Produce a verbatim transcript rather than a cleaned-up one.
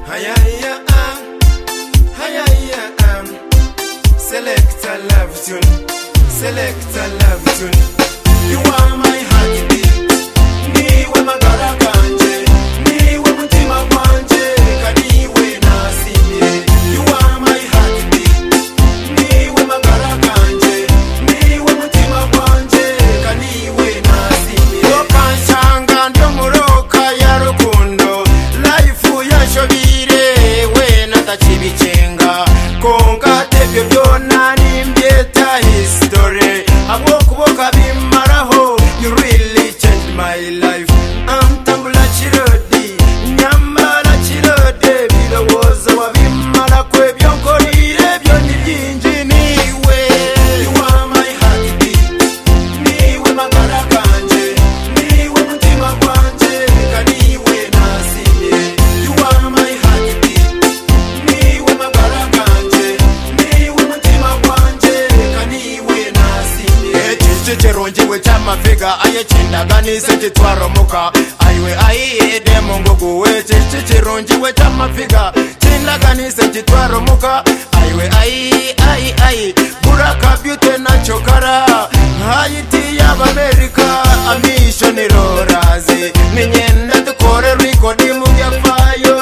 Hiya, hiya, um, hiya, hiya, um. Select a love tune, select a love tune. You are my heartbeat, niwe magara kanje, niwe mutima wanje, kaniwe nasimye. You are my heartbeat, niwe magara kanje, niwe mutima wanje, kaniwe nasimye. Yokanshanga ndo muroka ya rukundo, life yanshobire we natachibicenga, konga tebyo byona nimbyeta history, abo kuboka bimaraho. You really changed my life. Antambula chirodi, nyamala chirode, bilowoza wabimara kwe byonkorire byo nibyinji niwe. You are my heartbeat, niwe magara kanje, niwe mutima kwanje, kaniwe nasimye. You are my heartbeat, niwe magara kanje, niwe mutima kwanje, kaniwe nasimye. Chichironjiwe chamafiga aye chindaganise chitwaromuka, aiwe aiye demo ngoguwe. Chichironjiwe chamafiga chindaganise chitwaromuka, aiwe aiye aiye aiye. Buraka beauty na chokara, Haiti y'Amerika, amisho ni rorazi. Ninyenda tukore recording mu byafayo